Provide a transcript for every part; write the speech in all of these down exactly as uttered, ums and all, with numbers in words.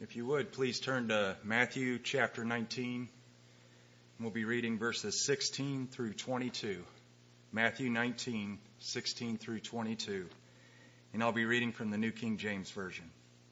If you would, please turn to Matthew chapter nineteen. We'll be reading verses sixteen through twenty-two. Matthew nineteen, sixteen through twenty-two. And I'll be reading from the New King James Version.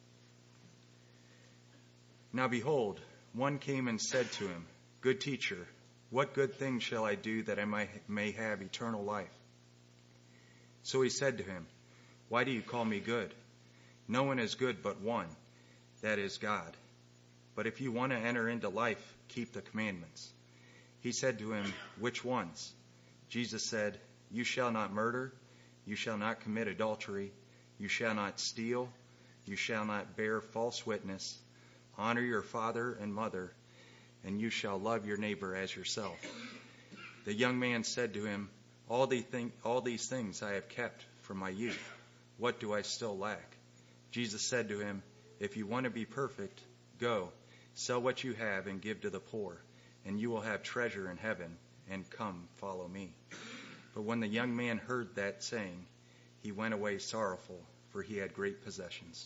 Now behold, one came and said to him, Good teacher, what good thing shall I do that I may have eternal life? So he said to him, Why do you call me good? No one is good but one, that is God. But if you want to enter into life, keep the commandments. He said to him, Which ones? Jesus said, You shall not murder, you shall not commit adultery, you shall not steal, you shall not bear false witness, honor your father and mother, and you shall love your neighbor as yourself. The young man said to him, All these, thing, all these things I have kept from my youth. What do I still lack? Jesus said to him, If you want to be perfect, go, sell what you have and give to the poor, and you will have treasure in heaven, and come, follow me. But when the young man heard that saying, he went away sorrowful, for he had great possessions.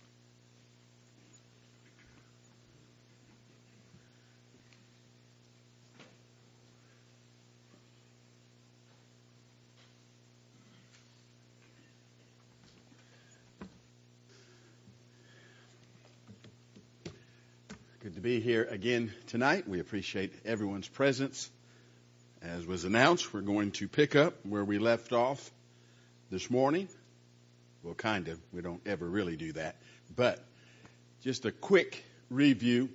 Good to be here again tonight. We appreciate everyone's presence. As was announced, we're going to pick up where we left off this morning. Well, kind of. We don't ever really do that. But just a quick review.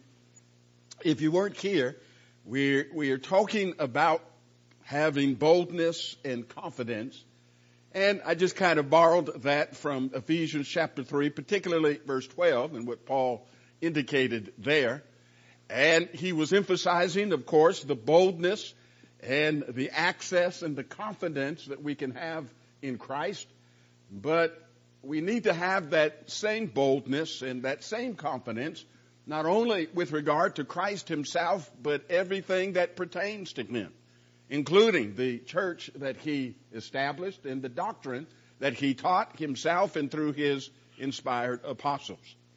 If you weren't here, we're, we are talking about having boldness and confidence. And I just kind of borrowed that from Ephesians chapter three, particularly verse twelve, and what Paul indicated there. And he was emphasizing, of course, the boldness and the access and the confidence that we can have in Christ. But we need to have that same boldness and that same confidence, not only with regard to Christ himself, but everything that pertains to him, including the church that he established and the doctrine that he taught himself and through his inspired apostles.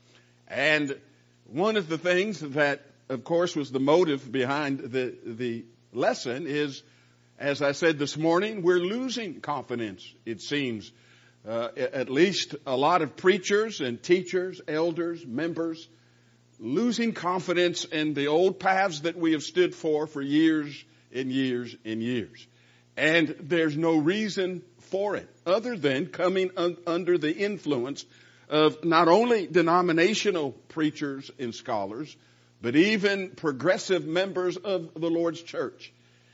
And one of the things that, of course, was the motive behind the, the lesson is, as I said this morning, we're losing confidence, it seems. Uh, at least a lot of preachers and teachers, elders, members, losing confidence in the old paths that we have stood for for years and years and years. And there's no reason for it other than coming un- under the influence of not only denominational preachers and scholars, but even progressive members of the Lord's church.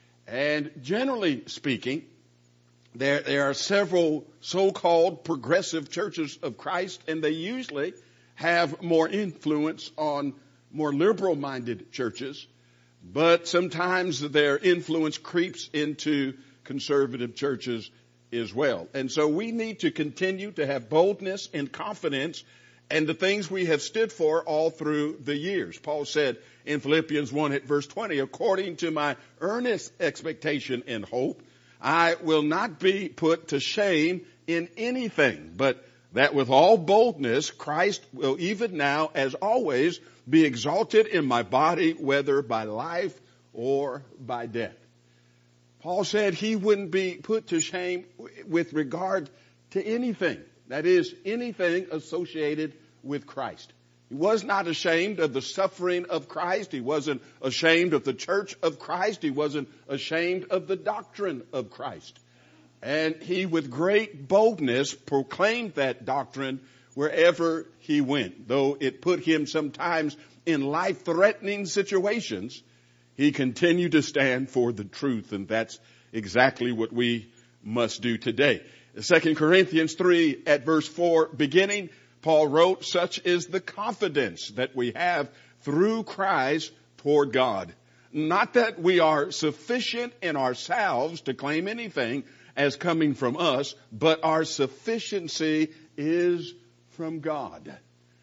And generally speaking, there, there are several so-called progressive churches of Christ, and they usually have more influence on more liberal-minded churches, but sometimes their influence creeps into conservative churches as well. And so we need to continue to have boldness and confidence and the things we have stood for all through the years. Paul said in Philippians one at verse twenty, according to my earnest expectation and hope, I will not be put to shame in anything, but that with all boldness Christ will even now, as always, be exalted in my body, whether by life or by death. Paul said he wouldn't be put to shame with regard to anything. That is, anything associated with Christ. He was not ashamed of the suffering of Christ. He wasn't ashamed of the church of Christ. He wasn't ashamed of the doctrine of Christ. And he, with great boldness, proclaimed that doctrine wherever he went. Though it put him sometimes in life-threatening situations, he continued to stand for the truth, and that's exactly what we must do today. Second Corinthians three at verse four, beginning, Paul wrote, such is the confidence that we have through Christ toward God. Not that we are sufficient in ourselves to claim anything as coming from us, but our sufficiency is from God.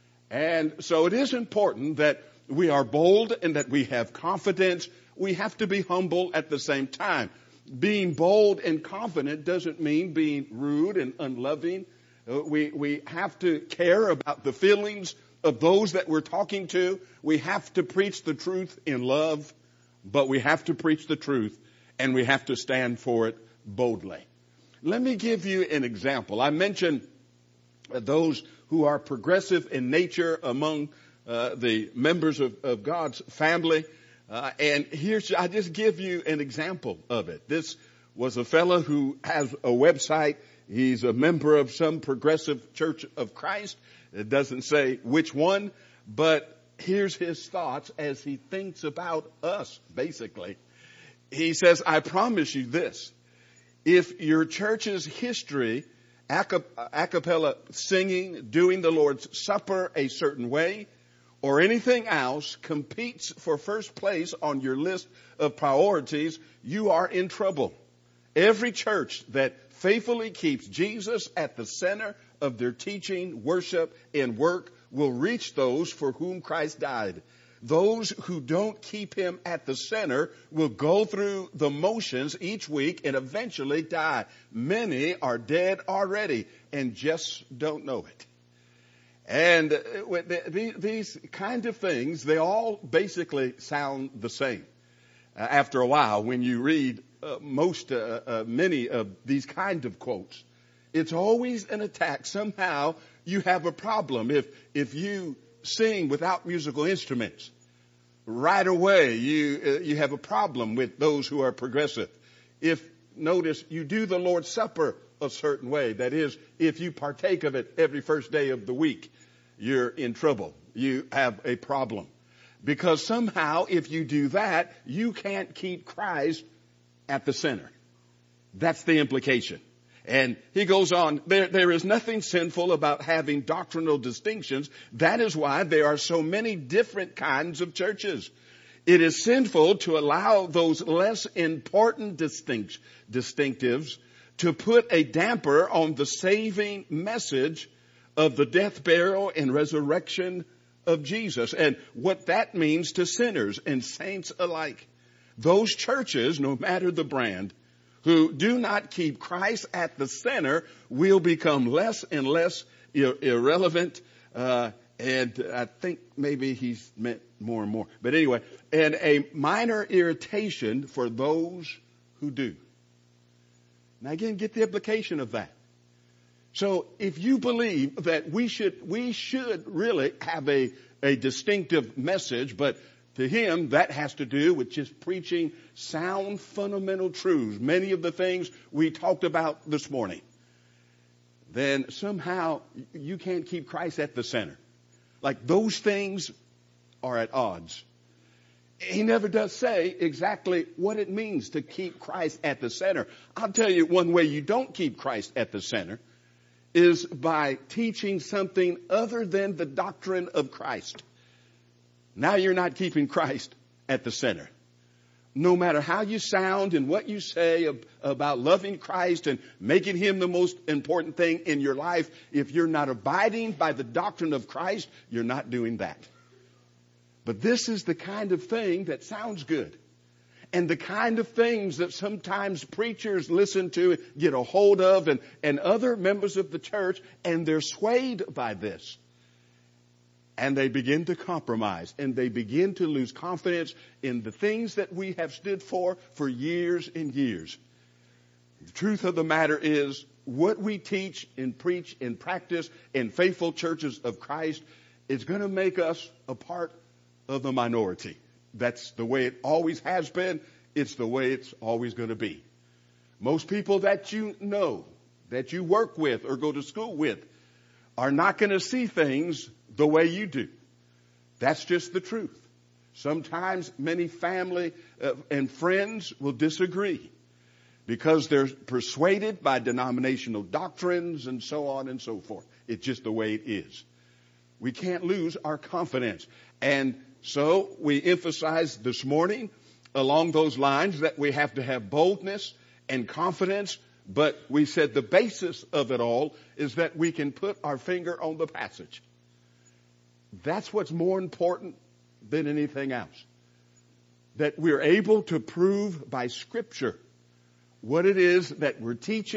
And so it is important that we are bold and that we have confidence. We have to be humble at the same time. Being bold and confident doesn't mean being rude and unloving. Uh, we, we have to care about the feelings of those that we're talking to. We have to preach the truth in love, but we have to preach the truth and we have to stand for it boldly. Let me give you an example. I mentioned those who are progressive in nature among uh, the members of, of God's family. Uh, and here's, I just give you an example of it. This was a fellow who has a website. He's a member of some progressive Church of Christ. It doesn't say which one, but here's his thoughts as he thinks about us, basically. He says, I promise you this. If your church's history, a cappella singing, doing the Lord's Supper a certain way, or anything else competes for first place on your list of priorities, you are in trouble. Every church that faithfully keeps Jesus at the center of their teaching, worship, and work will reach those for whom Christ died. Those who don't keep him at the center will go through the motions each week and eventually die. Many are dead already and just don't know it. And these kind of things, they all basically sound the same. Uh, after a while, when you read uh, most, uh, uh, many of these kind of quotes, it's always an attack. Somehow you have a problem. If, if you sing without musical instruments, right away you, uh, you have a problem with those who are progressive. If, notice, you do the Lord's Supper a certain way, that is, if you partake of it every first day of the week, you're in trouble. You have a problem. Because somehow, if you do that, you can't keep Christ at the center. That's the implication. And he goes on, there, there is nothing sinful about having doctrinal distinctions. That is why there are so many different kinds of churches. It is sinful to allow those less important distinct, distinctives to put a damper on the saving message of the death, burial, and resurrection of Jesus and what that means to sinners and saints alike. Those churches, no matter the brand, who do not keep Christ at the center will become less and less ir- irrelevant. Uh, and I think maybe he's meant more and more. But anyway, and a minor irritation for those who do. Now again, get the implication of that. So if you believe that we should, we should really have a, a distinctive message, but to him that has to do with just preaching sound fundamental truths, many of the things we talked about this morning, then somehow you can't keep Christ at the center. Like those things are at odds. He never does say exactly what it means to keep Christ at the center. I'll tell you one way you don't keep Christ at the center is by teaching something other than the doctrine of Christ. Now you're not keeping Christ at the center. No matter how you sound and what you say about loving Christ and making him the most important thing in your life, if you're not abiding by the doctrine of Christ, you're not doing that. But this is the kind of thing that sounds good. And the kind of things that sometimes preachers listen to, get a hold of, and, and other members of the church, and they're swayed by this. And they begin to compromise, and they begin to lose confidence in the things that we have stood for for years and years. The truth of the matter is, what we teach and preach and practice in faithful churches of Christ is going to make us a part of the minority. That's the way it always has been. It's the way it's always going to be. Most people that you know, that you work with or go to school with, are not going to see things the way you do. That's just the truth. Sometimes many family uh, and friends will disagree because they're persuaded by denominational doctrines and so on and so forth. It's just the way it is. We can't lose our confidence. And so we emphasized this morning along those lines that we have to have boldness and confidence, but we said the basis of it all is that we can put our finger on the passage. That's what's more important than anything else. That we're able to prove by Scripture what it is that we're teaching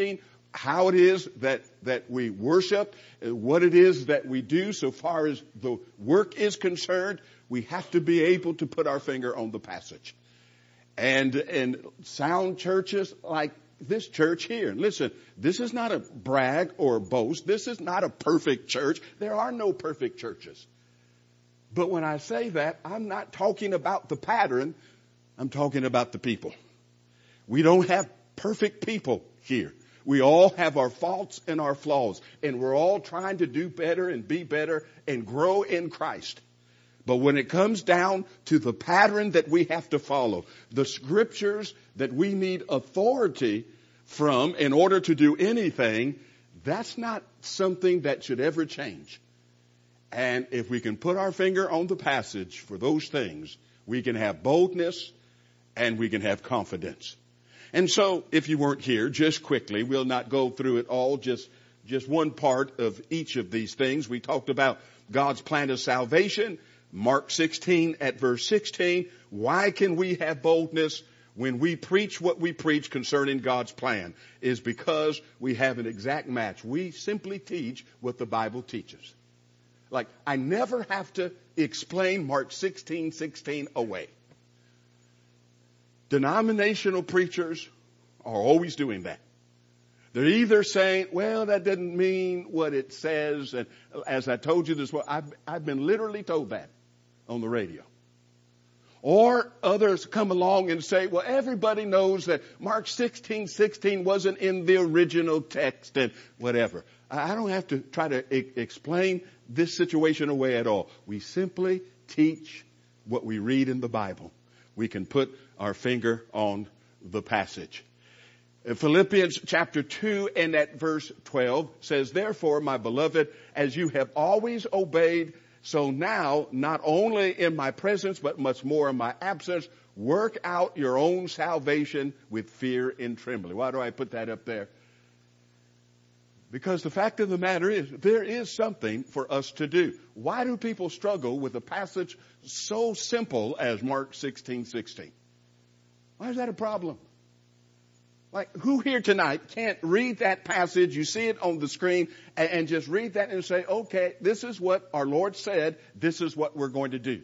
how it is that, that we worship, what it is that we do so far as the work is concerned, we have to be able to put our finger on the passage. And, and sound churches like this church here. Listen, this is not a brag or a boast. This is not a perfect church. There are no perfect churches. But when I say that, I'm not talking about the pattern. I'm talking about the people. We don't have perfect people here. We all have our faults and our flaws, and we're all trying to do better and be better and grow in Christ. But when it comes down to the pattern that we have to follow, the scriptures that we need authority from in order to do anything, that's not something that should ever change. And if we can put our finger on the passage for those things, we can have boldness and we can have confidence. And so, if you weren't here, just quickly, we'll not go through it all, just, just one part of each of these things. We talked about God's plan of salvation, Mark sixteen at verse sixteen. Why can we have boldness when we preach what we preach concerning God's plan? Is because we have an exact match. We simply teach what the Bible teaches. Like, I never have to explain Mark sixteen sixteen away. Denominational preachers are always doing that. They're either saying, well, that doesn't mean what it says. And as I told you this, I've, I've been literally told that on the radio. Or others come along and say, well, everybody knows that Mark sixteen sixteen wasn't in the original text and whatever. I don't have to try to e- explain this situation away at all. We simply teach what we read in the Bible. We can put our finger on the passage. Philippians chapter two and at verse twelve says, therefore, my beloved, as you have always obeyed, so now, not only in my presence, but much more in my absence, work out your own salvation with fear and trembling. Why do I put that up there? Because the fact of the matter is, there is something for us to do. Why do people struggle with a passage so simple as Mark sixteen sixteen? Why is that a problem? Like, who here tonight can't read that passage, you see it on the screen, and, and just read that and say, okay, this is what our Lord said, this is what we're going to do.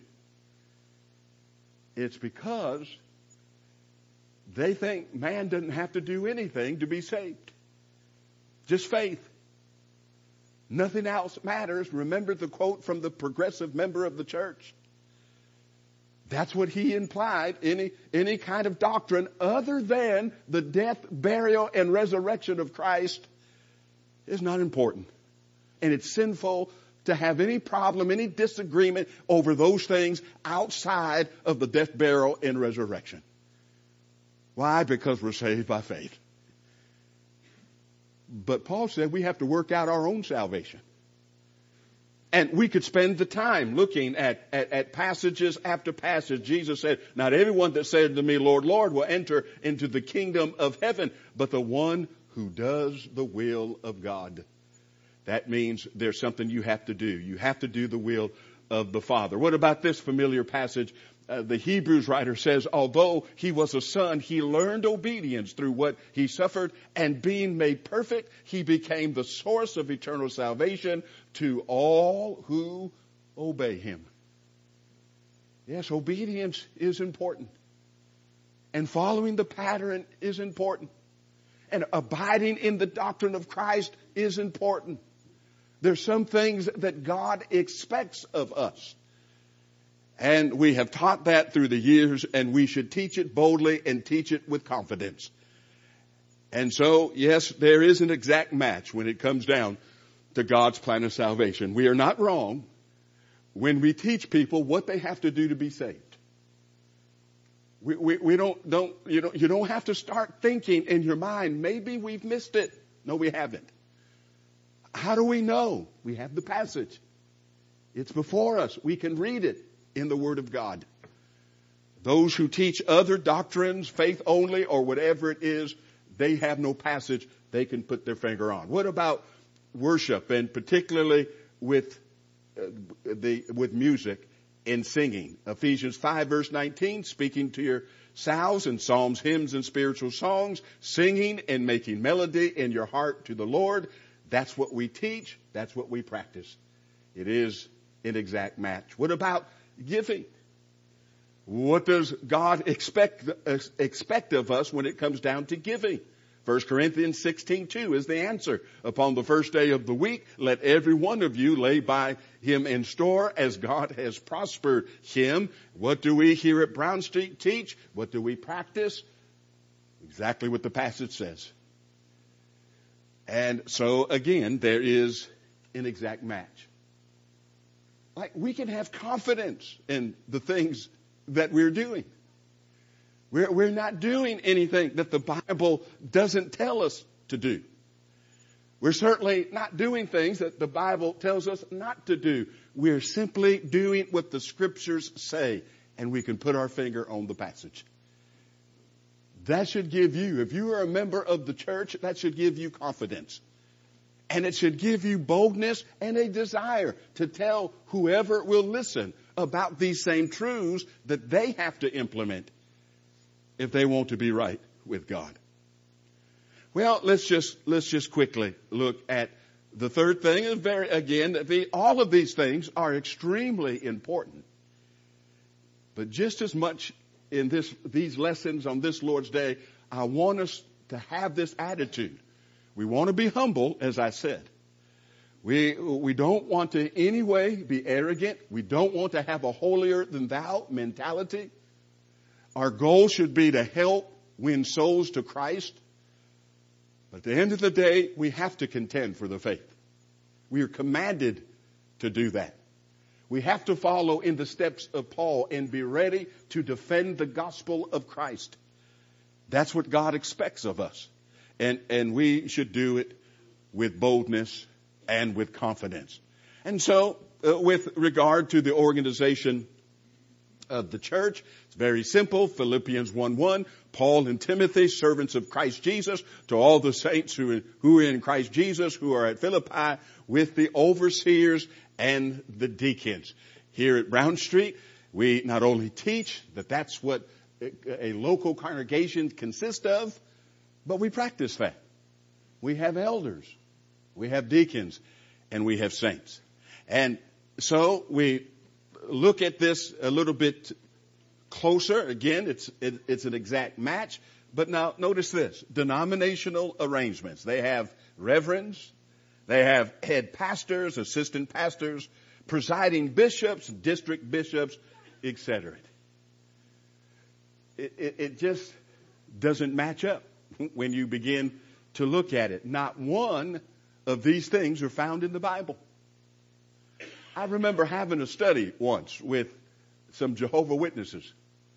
It's because they think man doesn't have to do anything to be saved. Just faith. Nothing else matters. Remember the quote from the progressive member of the church. That's what he implied. Any, any kind of doctrine other than the death, burial, and resurrection of Christ is not important. And it's sinful to have any problem, any disagreement over those things outside of the death, burial, and resurrection. Why? Because we're saved by faith. But Paul said we have to work out our own salvation. And we could spend the time looking at, at, at passages after passage. Jesus said, not everyone that said to me, Lord, Lord, will enter into the kingdom of heaven, but the one who does the will of God. That means there's something you have to do. You have to do the will of the Father. What about this familiar passage? Uh, the Hebrews writer says, although he was a son, he learned obedience through what he suffered, and being made perfect, he became the source of eternal salvation to all who obey him. Yes, obedience is important. And following the pattern is important. And abiding in the doctrine of Christ is important. There's some things that God expects of us. And we have taught that through the years, and we should teach it boldly and teach it with confidence. And so, yes, there is an exact match when it comes down to God's plan of salvation. We are not wrong when we teach people what they have to do to be saved. We, we, we don't, don't, you don't, you don't have to start thinking in your mind, maybe we've missed it. No, we haven't. How do we know? We have the passage. It's before us. We can read it in the Word of God. Those who teach other doctrines, faith only, or whatever it is, they have no passage they can put their finger on. What about worship, and particularly with uh, the with music and singing? Ephesians five verse nineteen, speaking to your salves and psalms, hymns and spiritual songs, singing and making melody in your heart to the Lord. That's what we teach. That's what we practice. It is an exact match. What about giving? What does God expect, uh, expect of us when it comes down to giving? First Corinthians sixteen two is the answer. Upon the first day of the week, let every one of you lay by him in store as God has prospered him. What do we here at Brown Street teach? What do we practice? Exactly what the passage says. And so again, there is an exact match. Like, we can have confidence in the things that we're doing. We're, we're not doing anything that the Bible doesn't tell us to do. We're certainly not doing things that the Bible tells us not to do. We're simply doing what the Scriptures say, and we can put our finger on the passage. That should give you, if you are a member of the church, that should give you confidence. And it should give you boldness and a desire to tell whoever will listen about these same truths that they have to implement if they want to be right with God. Well, let's just, let's just quickly look at the third thing. And very, again, the, all of these things are extremely important. But just as much in this, these lessons on this Lord's Day, I want us to have this attitude. We want to be humble, as I said. We, we don't want to in any way be arrogant. We don't want to have a holier than thou mentality. Our goal should be to help win souls to Christ. But at the end of the day, we have to contend for the faith. We are commanded to do that. We have to follow in the steps of Paul and be ready to defend the gospel of Christ. That's what God expects of us. And, and we should do it with boldness and with confidence. And so, uh, with regard to the organization of the church, it's very simple. Philippians one one, Paul and Timothy, servants of Christ Jesus, to all the saints who, who are in Christ Jesus, who are at Philippi, with the overseers and the deacons. Here at Brown Street, we not only teach that that's what a, a local congregation consists of, but we practice that. We have elders, we have deacons, and we have saints. And so we look at this a little bit closer. Again, it's it, it's an exact match. But now notice this. Denominational arrangements. They have reverends. They have head pastors, assistant pastors, presiding bishops, district bishops, et cetera. It, it, it just doesn't match up when you begin to look at it. Not one of these things are found in the Bible. I remember having a study once with some Jehovah's Witnesses.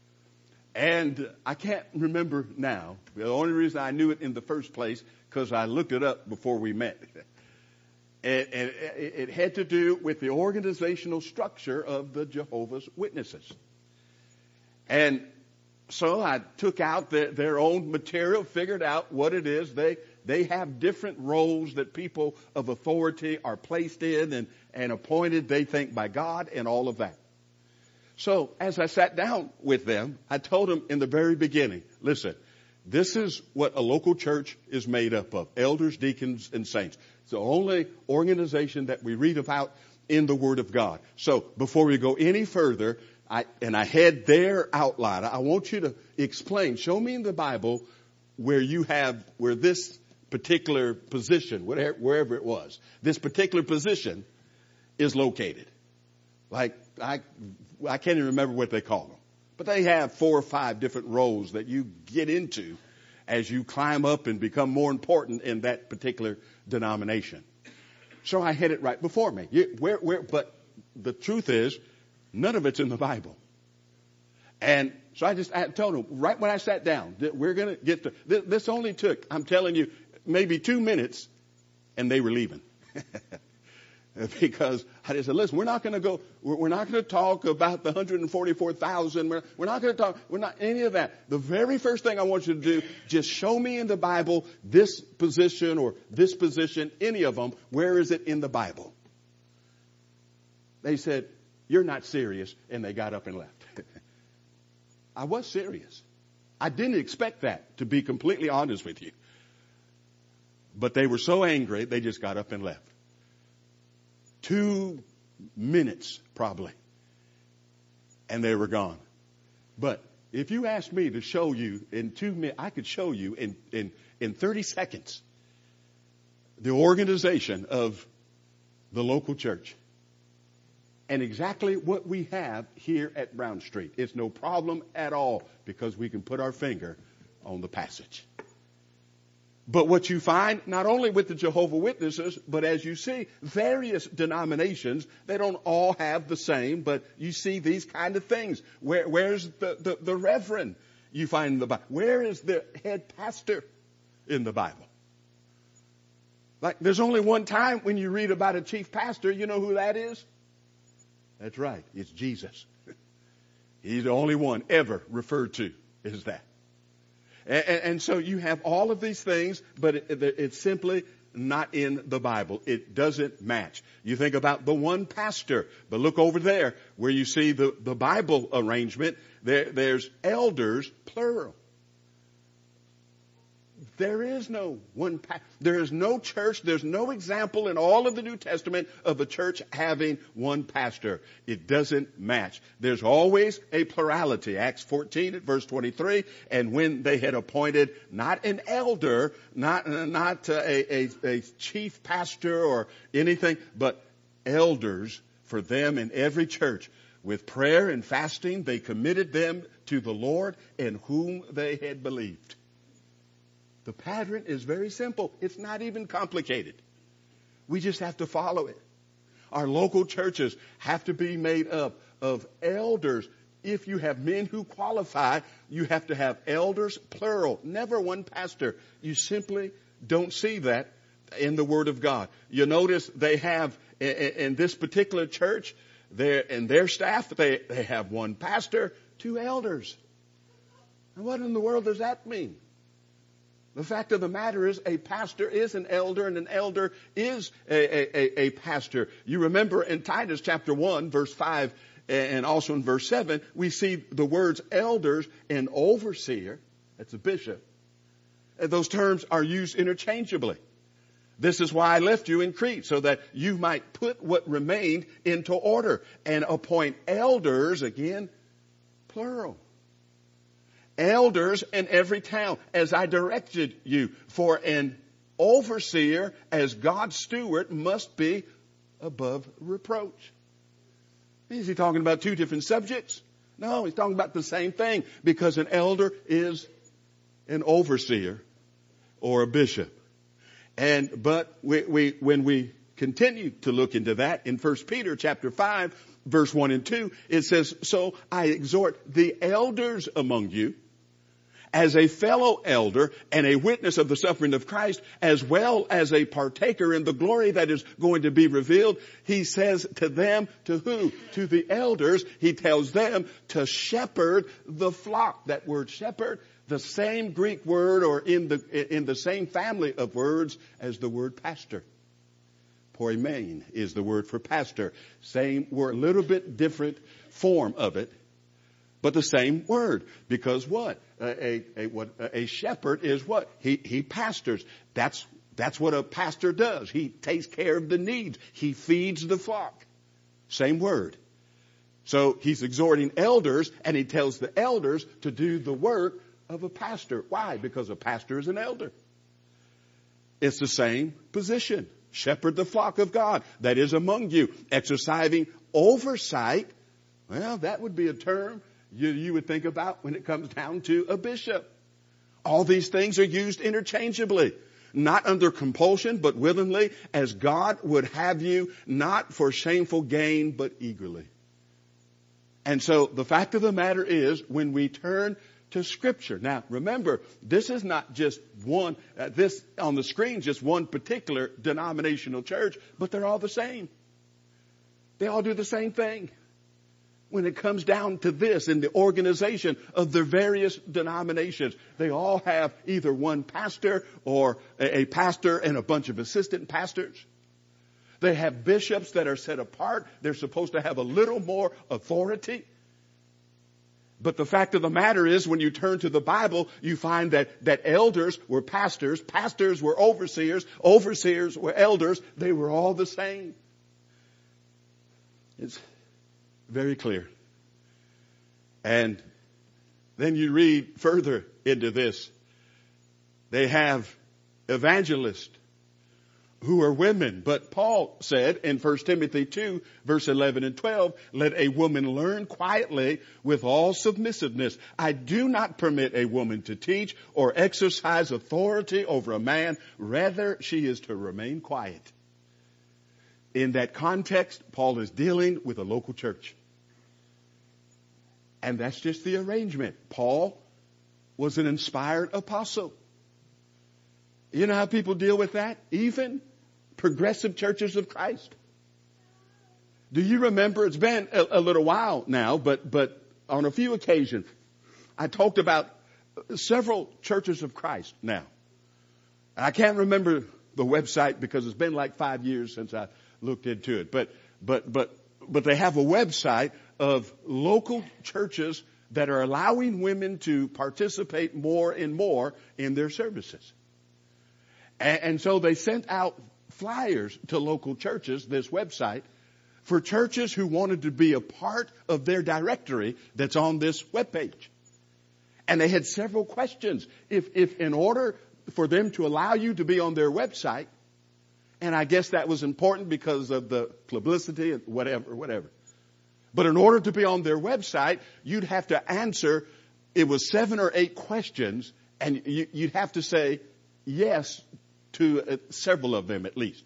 And I can't remember now. The only reason I knew it in the first place, because I looked it up before we met. And, and it had to do with the organizational structure of the Jehovah's Witnesses. And so I took out the, their own material, figured out what it is. They they have different roles that people of authority are placed in and, and appointed, they think, by God and all of that. So as I sat down with them, I told them in the very beginning, listen, this is what a local church is made up of, elders, deacons, and saints. It's the only organization that we read about in the Word of God. So before we go any further, I, and I had their outline, I want you to explain, show me in the Bible where you have, where this particular position, whatever, wherever it was, this particular position is located. Like, I, I can't even remember what they call them. But they have four or five different roles that you get into as you climb up and become more important in that particular denomination. So I had it right before me. You, where, where, but the truth is, none of it's in the Bible. And so I just I told them, right when I sat down, that we're going to get to, this, this only took, I'm telling you, maybe two minutes, and they were leaving. Because I just said, listen, we're not going to go, we're, we're not going to talk about the one hundred forty-four thousand. We're, we're not going to talk, we're not any of that. The very first thing I want you to do, just show me in the Bible this position or this position, any of them. Where is it in the Bible? They said, you're not serious. And they got up and left. I was serious. I didn't expect that, to be completely honest with you. But they were so angry, they just got up and left. Two minutes, probably. And they were gone. But if you asked me to show you in two minutes, I could show you in, in, in thirty seconds the organization of the local church. And exactly what we have here at Brown Street. It's no problem at all because we can put our finger on the passage. But what you find, not only with the Jehovah's Witnesses, but as you see, various denominations, they don't all have the same, but you see these kind of things. Where, where's the, the, the reverend you find in the Bible? Where is the head pastor in the Bible? Like, there's only one time when you read about a chief pastor, you know who that is? That's right. It's Jesus. He's the only one ever referred to as that. And, and, and so you have all of these things, but it, it, it's simply not in the Bible. It doesn't match. You think about the one pastor, but look over there where you see the, the Bible arrangement. There, there's elders, plural. There is no one pastor. There is no church. There's no example in all of the New Testament of a church having one pastor. It doesn't match. There's always a plurality. Acts fourteen at verse twenty-three. And when they had appointed not an elder, not, not a, a, a chief pastor or anything, but elders for them in every church. With prayer and fasting, they committed them to the Lord in whom they had believed. The pattern is very simple. It's not even complicated. We just have to follow it. Our local churches have to be made up of elders. If you have men who qualify, you have to have elders, plural, never one pastor. You simply don't see that in the Word of God. You notice they have, in this particular church, their, in their staff, they, they have one pastor, two elders. And what in the world does that mean? The fact of the matter is a pastor is an elder and an elder is a, a, a pastor. You remember in Titus chapter one, verse five, and also in verse seven, we see the words elders and overseer. That's a bishop. And those terms are used interchangeably. This is why I left you in Crete, so that you might put what remained into order and appoint elders, again, plural. Elders in every town, as I directed you. For an overseer, as God's steward, must be above reproach. Is he talking about two different subjects? No, he's talking about the same thing. Because an elder is an overseer or a bishop. And but we, we when we continue to look into that in First Peter chapter five, verse one and two, it says, so I exhort the elders among you, as a fellow elder and a witness of the suffering of Christ, as well as a partaker in the glory that is going to be revealed. He says to them, to who? To the elders. He tells them to shepherd the flock. That word shepherd, the same Greek word or in the, in the same family of words as the word pastor. Poimen is the word for pastor. Same word, a little bit different form of it. But the same word, because what? A, a, what, a shepherd is what? He, he pastors. That's, that's what a pastor does. He takes care of the needs. He feeds the flock. Same word. So he's exhorting elders, and he tells the elders to do the work of a pastor. Why? Because a pastor is an elder. It's the same position. Shepherd the flock of God that is among you, exercising oversight. Well, that would be a term You, you would think about when it comes down to a bishop. All these things are used interchangeably, not under compulsion, but willingly, as God would have you, not for shameful gain, but eagerly. And so the fact of the matter is, when we turn to Scripture. Now, remember, this is not just one, uh, this on the screen, just one particular denominational church, but they're all the same. They all do the same thing. When it comes down to this in the organization of their various denominations, they all have either one pastor or a, a pastor and a bunch of assistant pastors. They have bishops that are set apart. They're supposed to have a little more authority. But the fact of the matter is, when you turn to the Bible, you find that, that elders were pastors, pastors were overseers, overseers were elders. They were all the same. It's very clear. And then you read further into this. They have evangelists who are women. But Paul said in First Timothy two, verse eleven and twelve, let a woman learn quietly with all submissiveness. I do not permit a woman to teach or exercise authority over a man. Rather, she is to remain quiet. In that context, Paul is dealing with a local church. And that's just the arrangement. Paul was an inspired apostle. You know how people deal with that? Even progressive churches of Christ. Do you remember? It's been a, a little while now, but, but on a few occasions, I talked about several churches of Christ now. I can't remember the website because it's been like five years since I looked into it. But, but, but, but they have a website of local churches that are allowing women to participate more and more in their services. And, and so they sent out flyers to local churches, this website, for churches who wanted to be a part of their directory that's on this webpage. And they had several questions. If, if in order for them to allow you to be on their website, and I guess that was important because of the publicity and whatever, whatever. But in order to be on their website, you'd have to answer, it was seven or eight questions, and you, you'd have to say yes to uh, several of them at least.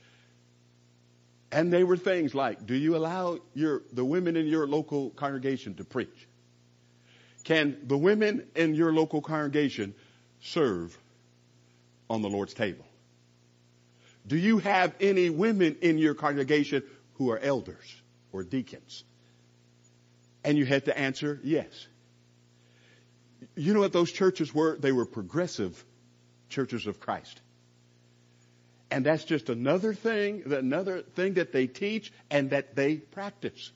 And they were things like, do you allow your the women in your local congregation to preach? Can the women in your local congregation serve on the Lord's table? Do you have any women in your congregation who are elders or deacons? And you had to answer yes. You know what those churches were? They were progressive churches of Christ. And that's just another thing, another thing that they teach and that they practice.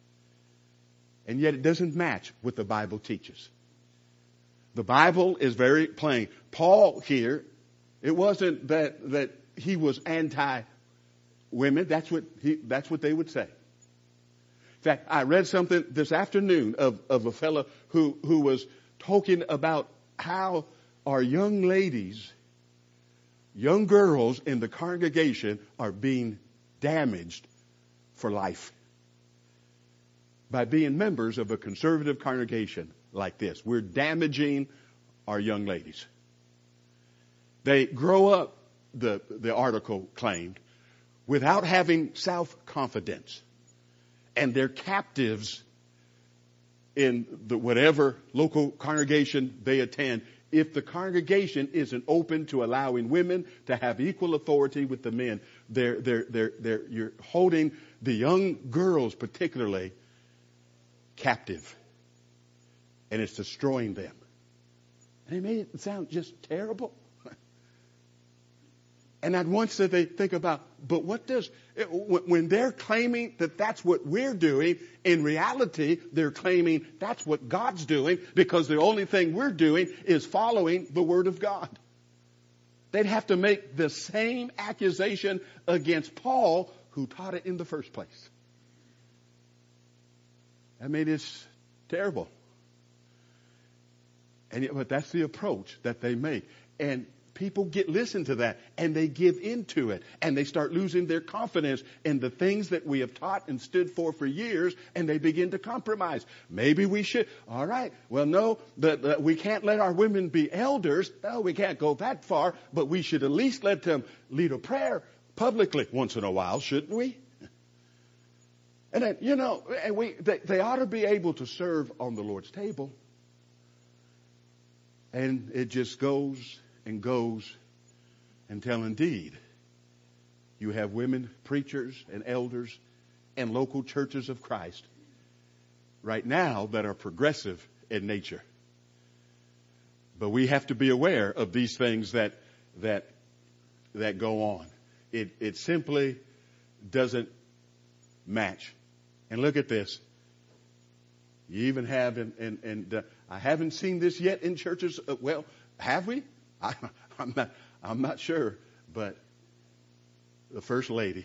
And yet it doesn't match what the Bible teaches. The Bible is very plain. Paul here, it wasn't that, that he was anti-women. That's what he, that's what they would say. In fact, I read something this afternoon of, of a fellow who, who was talking about how our young ladies, young girls in the congregation are being damaged for life by being members of a conservative congregation like this. We're damaging our young ladies. They grow up, the, the article claimed, without having self-confidence. And they're captives in the whatever local congregation they attend. If the congregation isn't open to allowing women to have equal authority with the men, they're, they're, they're, they're, you're holding the young girls particularly captive. And it's destroying them. And it made it sound just terrible. And at once that they think about, but what does, when they're claiming that that's what we're doing, in reality, they're claiming that's what God's doing because the only thing we're doing is following the Word of God. They'd have to make the same accusation against Paul, who taught it in the first place. I mean, it's terrible. And yet, but that's the approach that they make. And people get listen to that and they give into it and they start losing their confidence in the things that we have taught and stood for for years, and they begin to compromise. Maybe we should. All right. Well, no, the, the, we can't let our women be elders. No, we can't go that far, but we should at least let them lead a prayer publicly once in a while, shouldn't we? And then, you know, and we they, they ought to be able to serve on the Lord's table. And it just goes and goes until indeed you have women preachers and elders and local churches of Christ right now that are progressive in nature. But we have to be aware of these things that that that go on. It it simply doesn't match. And look at this. You even have, and, and, and uh, I haven't seen this yet in churches. Uh, well, have we? I, I'm not, I'm not sure. But the First Lady.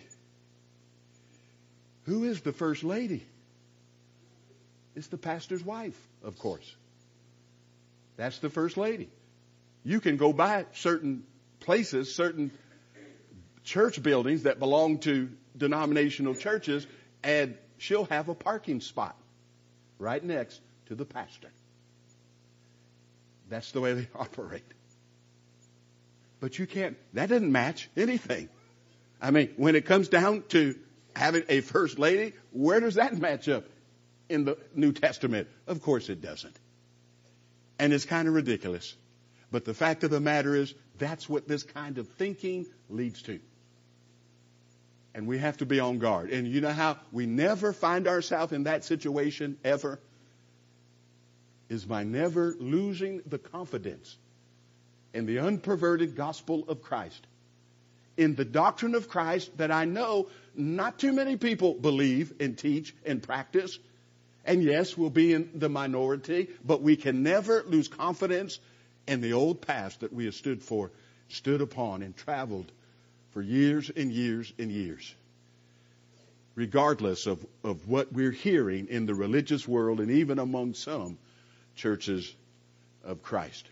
Who is the First Lady? It's the pastor's wife, of course. That's the First Lady. You can go by certain places, certain church buildings that belong to denominational churches, and she'll have a parking spot right next to the pastor. That's the way they operate. But you can't, that doesn't match anything. I mean, when it comes down to having a First Lady, where does that match up in the New Testament? Of course it doesn't. And it's kind of ridiculous. But the fact of the matter is, that's what this kind of thinking leads to. And we have to be on guard. And you know how we never find ourselves in that situation ever? Is by never losing the confidence in the unperverted gospel of Christ. In the doctrine of Christ that I know not too many people believe and teach and practice. And yes, we'll be in the minority, but we can never lose confidence in the old past that we have stood for, stood upon, and traveled for years and years and years. Regardless of, of what we're hearing in the religious world and even among some churches of Christ.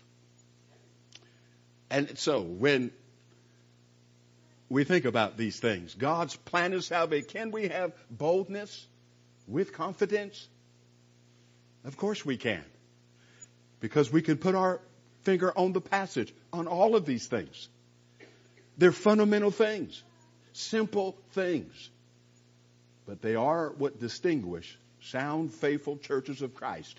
And so when we think about these things, God's plan of salvation, can we have boldness with confidence? Of course we can. Because we can put our finger on the passage on all of these things. They're fundamental things. Simple things. But they are what distinguish sound, faithful churches of Christ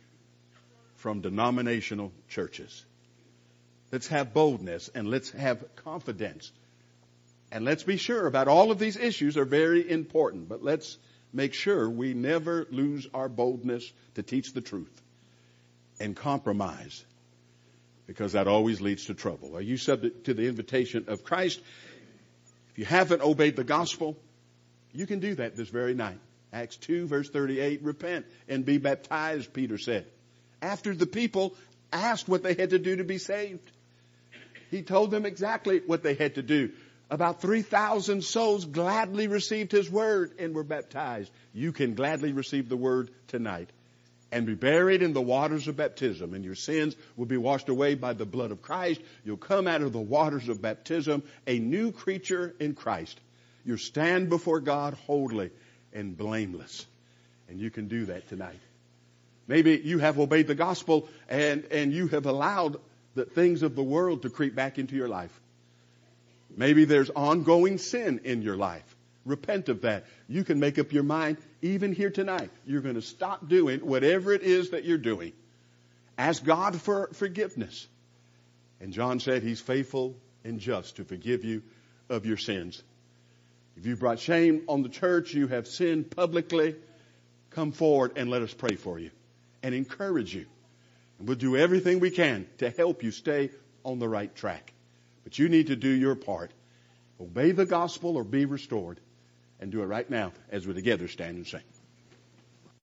from denominational churches. Let's have boldness and let's have confidence. And let's be sure about all of these issues are very important. But let's make sure we never lose our boldness to teach the truth and compromise, because that always leads to trouble. Are you subject to the invitation of Christ? If you haven't obeyed the gospel, you can do that this very night. Acts two, verse thirty-eight, repent and be baptized, Peter said. After the people asked what they had to do to be saved, he told them exactly what they had to do. About three thousand souls gladly received his word and were baptized. You can gladly receive the word tonight and be buried in the waters of baptism, and your sins will be washed away by the blood of Christ. You'll come out of the waters of baptism a new creature in Christ. You'll stand before God holy and blameless. And you can do that tonight. Maybe you have obeyed the gospel and, and you have allowed the things of the world to creep back into your life. Maybe there's ongoing sin in your life. Repent of that. You can make up your mind, even here tonight, you're going to stop doing whatever it is that you're doing. Ask God for forgiveness. And John said he's faithful and just to forgive you of your sins. If you brought shame on the church, you have sinned publicly, come forward and let us pray for you and encourage you. And we'll do everything we can to help you stay on the right track. But you need to do your part. Obey the gospel or be restored. And do it right now as we together stand and sing.